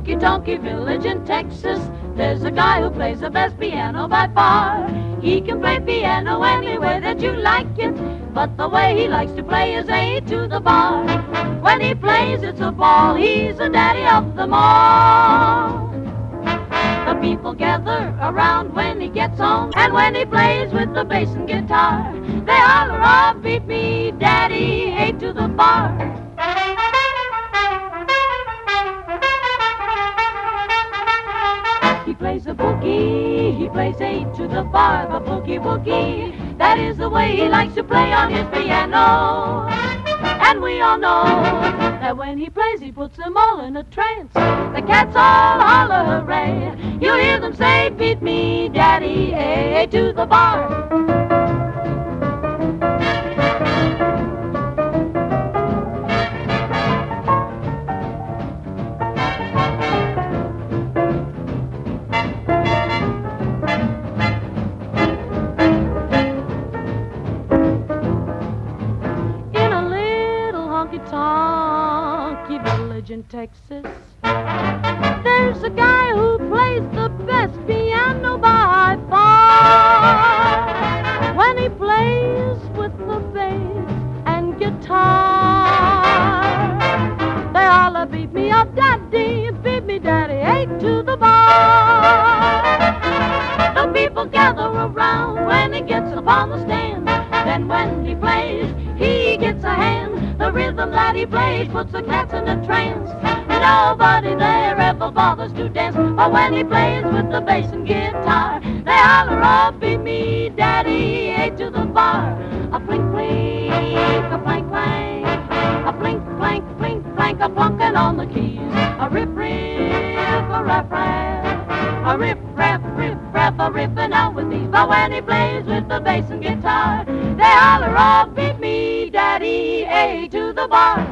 honky-tonky village in Texas, there's a guy who plays the best piano by far. He can play piano any way that you like it, but the way he likes to play is A to the bar. When he plays, it's a ball. He's the daddy of them all. The people gather around when he gets home, and when he plays with the bass and guitar, they holler, "Oh, beat me, daddy, A to the bar." He plays a boogie, he plays A to the bar, the boogie woogie. That is the way he likes to play on his piano. And we all know that when he plays, he puts them all in a trance. The cats all holler hooray. You'll hear them say, "Beat me, daddy, A to the bar." Honky-tonky village in Texas, there's a guy who plays the best piano by far. When he plays with the bass and guitar, they holler, "Beat me up, daddy, beat me, daddy, A to the bar." The people gather around when he gets up on the stand. Then when he plays, he gets a hand. The rhythm that he plays puts the cats in a trance. Nobody there ever bothers to dance. But when he plays with the bass and guitar, they holler, "Oh, beat me, daddy, A to the bar." A plink, plink, a plank, plank, a plink, plank, plink, plank, a plunking on the keys. A riff, riff, a rap, rap, a riff, rap, riff, rap, a riffing out with these. But when he plays with the bass and guitar, they holler, "Oh, beat me, daddy, A to the bar."